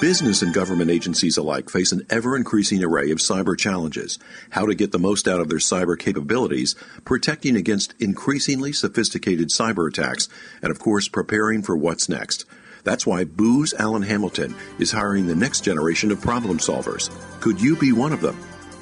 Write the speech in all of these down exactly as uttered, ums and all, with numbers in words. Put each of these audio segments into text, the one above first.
Business and government agencies alike face an ever-increasing array of cyber challenges. How to get the most out of their cyber capabilities, protecting against increasingly sophisticated cyber attacks, and of course, preparing for what's next. That's why Booz Allen Hamilton is hiring the next generation of problem solvers. Could you be one of them?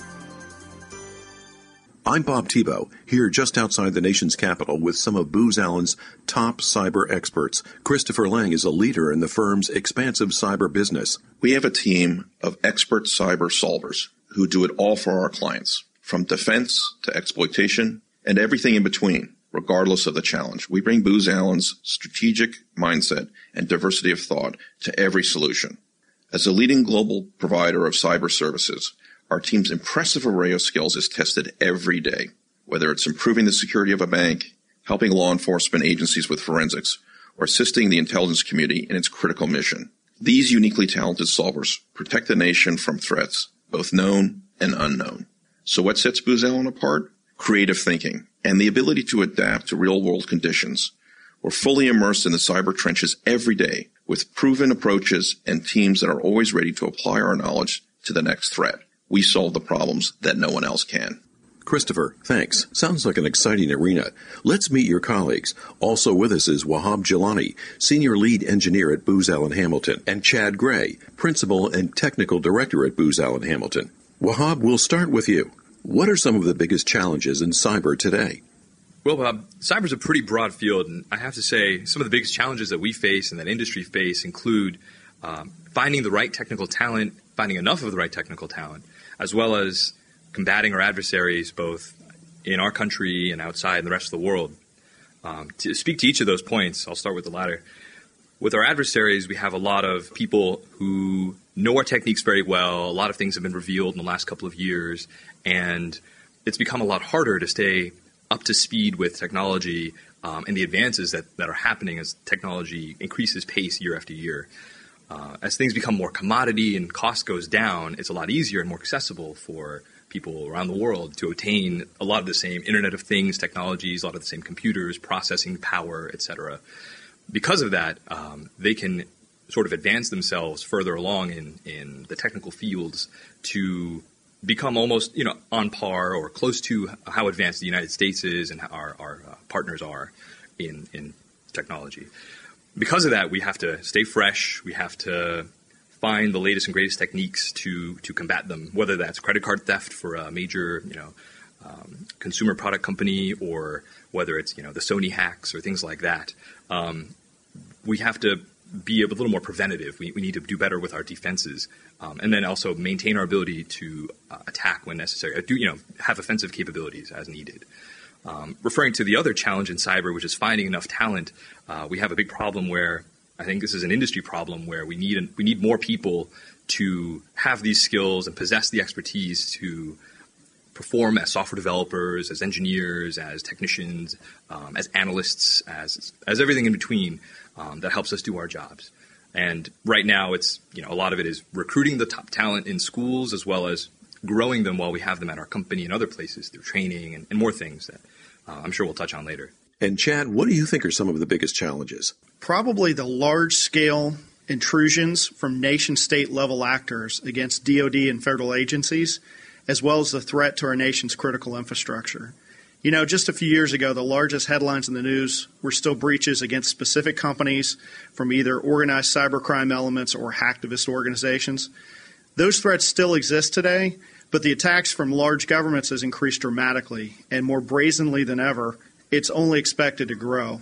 I'm Bob Thibault, here just outside the nation's capital with some of Booz Allen's top cyber experts. Christopher Lang is a leader in the firm's expansive cyber business. We have a team of expert cyber solvers who do it all for our clients, from defense to exploitation and everything in between, regardless of the challenge. We bring Booz Allen's strategic mindset and diversity of thought to every solution. As a leading global provider of cyber services, our team's impressive array of skills is tested every day, whether it's improving the security of a bank, helping law enforcement agencies with forensics, or assisting the intelligence community in its critical mission. These uniquely talented solvers protect the nation from threats, both known and unknown. So what sets Booz Allen apart? Creative thinking and the ability to adapt to real-world conditions. We're fully immersed in the cyber trenches every day with proven approaches and teams that are always ready to apply our knowledge to the next threat. We solve the problems that no one else can. Christopher, thanks. Sounds like an exciting arena. Let's meet your colleagues. Also with us is Wahab Jilani, Senior Lead Engineer at Booz Allen Hamilton, and Chad Gray, Principal and Technical Director at Booz Allen Hamilton. Wahab, we'll start with you. What are some of the biggest challenges in cyber today? Well, Bob, cyber is a pretty broad field, and I have to say some of the biggest challenges that we face and that industry face include um, finding the right technical talent, finding enough of the right technical talent, as well as combating our adversaries both in our country and outside in the rest of the world. Um, to speak to each of those points, I'll start with the latter. With our adversaries, we have a lot of people who know our techniques very well. A lot of things have been revealed in the last couple of years, and it's become a lot harder to stay up to speed with technology um, and the advances that, that are happening as technology increases pace year after year. Uh, as things become more commodity and cost goes down, it's a lot easier and more accessible for people around the world to attain a lot of the same Internet of Things technologies, a lot of the same computers, processing power, et cetera. Because of that, um, they can sort of advance themselves further along in, in the technical fields to become almost, you know, on par or close to how advanced the United States is and how our, our uh, partners are in, in technology. Because of that, we have to stay fresh. We have to find the latest and greatest techniques to to combat them, whether that's credit card theft for a major, you know, um, consumer product company, or whether it's, you know, the Sony hacks or things like that. Um, we have to be a little more preventative. We, we need to do better with our defenses, um, and then also maintain our ability to uh, attack when necessary. Do you know have offensive capabilities as needed. Um, referring to the other challenge in cyber, which is finding enough talent, uh, we have a big problem where I think this is an industry problem where we need we need more people to have these skills and possess the expertise to perform as software developers, as engineers, as technicians, um, as analysts, as as everything in between um, that helps us do our jobs. And right now, it's you know a lot of it is recruiting the top talent in schools as well as growing them while we have them at our company and other places through training and, and more things that uh, I'm sure we'll touch on later. And Chad, what do you think are some of the biggest challenges? Probably the large-scale intrusions from nation-state level actors against D O D and federal agencies, as well as the threat to our nation's critical infrastructure. You know, just a few years ago, the largest headlines in the news were still breaches against specific companies from either organized cybercrime elements or hacktivist organizations. Those threats still exist today, but the attacks from large governments has increased dramatically, and more brazenly than ever, it's only expected to grow.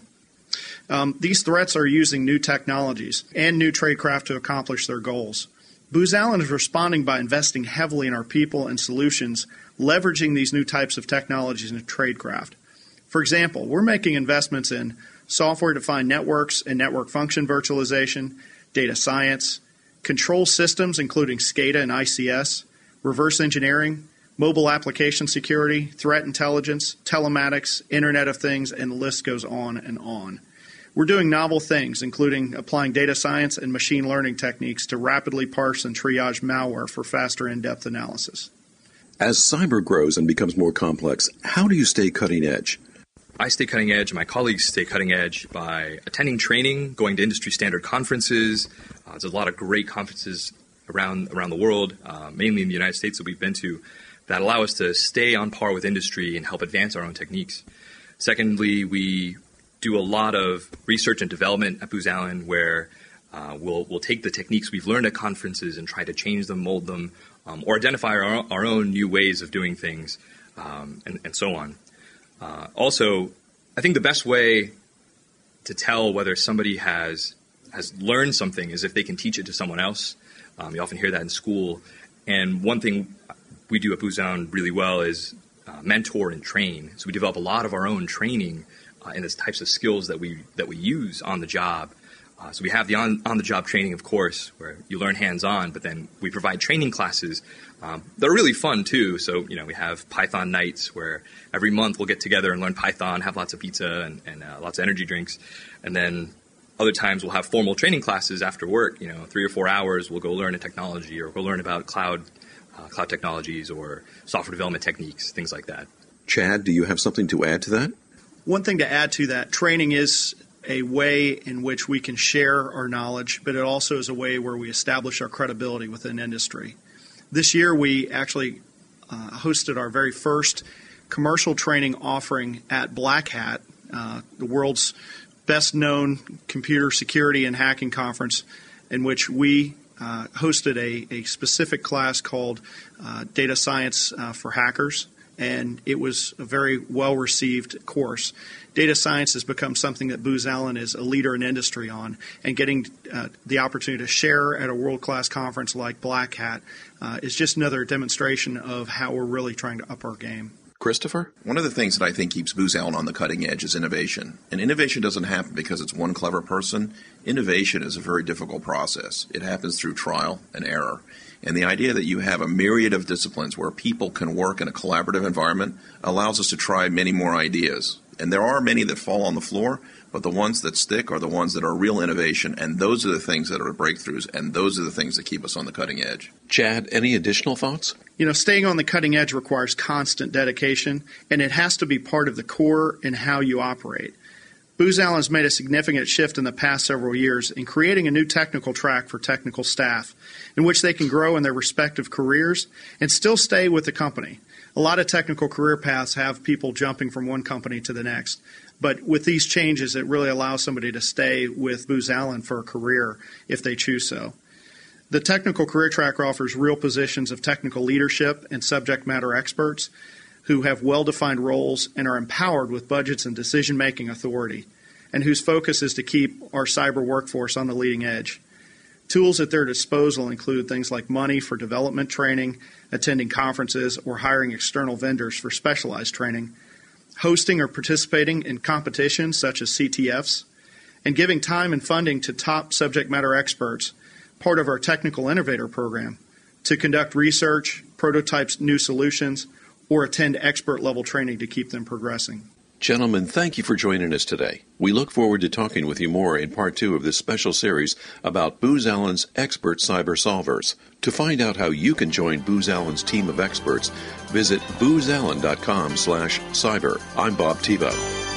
Um, these threats are using new technologies and new tradecraft to accomplish their goals. Booz Allen is responding by investing heavily in our people and solutions, leveraging these new types of technologies and tradecraft. For example, we're making investments in software-defined networks and network function virtualization, data science, control systems including SCADA and I C S, reverse engineering, mobile application security, threat intelligence, telematics, Internet of Things, and the list goes on and on. We're doing novel things, including applying data science and machine learning techniques to rapidly parse and triage malware for faster in-depth analysis. As cyber grows and becomes more complex, how do you stay cutting edge? I stay cutting edge and my colleagues stay cutting edge by attending training, going to industry standard conferences. Uh, there's a lot of great conferences around around the world, uh, mainly in the United States that we've been to, that allow us to stay on par with industry and help advance our own techniques. Secondly, we do a lot of research and development at Booz Allen where uh, we'll, we'll take the techniques we've learned at conferences and try to change them, mold them, um, or identify our, our own new ways of doing things, um, and, and so on. Uh, also, I think the best way to tell whether somebody has has learned something is if they can teach it to someone else. Um, you often hear that in school. And one thing we do at Booz Allen really well is uh, mentor and train. So we develop a lot of our own training uh, in the types of skills that we that we use on the job. Uh, so we have the on, on-the-job training, of course, where you learn hands-on, but then we provide training classes um, that are really fun, too. So, you know, we have Python nights where every month we'll get together and learn Python, have lots of pizza and, and uh, lots of energy drinks. And then other times we'll have formal training classes after work, you know, three or four hours. We'll go learn a technology or go learn about cloud, uh, cloud technologies or software development techniques, things like that. Chad, do you have something to add to that? One thing to add to that, training is a way in which we can share our knowledge, but it also is a way where we establish our credibility within industry. This year we actually uh, hosted our very first commercial training offering at Black Hat, uh, the world's best-known computer security and hacking conference, in which we uh, hosted a, a specific class called uh, Data Science uh, for Hackers, and it was a very well-received course. Data science has become something that Booz Allen is a leader in industry on, and getting uh, the opportunity to share at a world-class conference like Black Hat uh, is just another demonstration of how we're really trying to up our game. Christopher? One of the things that I think keeps Booz Allen on the cutting edge is innovation. And innovation doesn't happen because it's one clever person. Innovation is a very difficult process. It happens through trial and error. And the idea that you have a myriad of disciplines where people can work in a collaborative environment allows us to try many more ideas. And there are many that fall on the floor, but the ones that stick are the ones that are real innovation, and those are the things that are breakthroughs, and those are the things that keep us on the cutting edge. Chad, any additional thoughts? You know, staying on the cutting edge requires constant dedication, and it has to be part of the core in how you operate. Booz Allen has made a significant shift in the past several years in creating a new technical track for technical staff in which they can grow in their respective careers and still stay with the company. A lot of technical career paths have people jumping from one company to the next, but with these changes, it really allows somebody to stay with Booz Allen for a career if they choose so. The technical career track offers real positions of technical leadership and subject matter experts who have well-defined roles and are empowered with budgets and decision-making authority, and whose focus is to keep our cyber workforce on the leading edge. Tools at their disposal include things like money for development training, attending conferences, or hiring external vendors for specialized training, hosting or participating in competitions such as C T Fs, and giving time and funding to top subject matter experts, part of our Technical Innovator Program, to conduct research, prototype new solutions, or attend expert-level training to keep them progressing. Gentlemen, thank you for joining us today. We look forward to talking with you more in part two of this special series about Booz Allen's Expert Cyber Solvers. To find out how you can join Booz Allen's team of experts, visit booz allen dot com slash cyber. I'm Bob Tebow.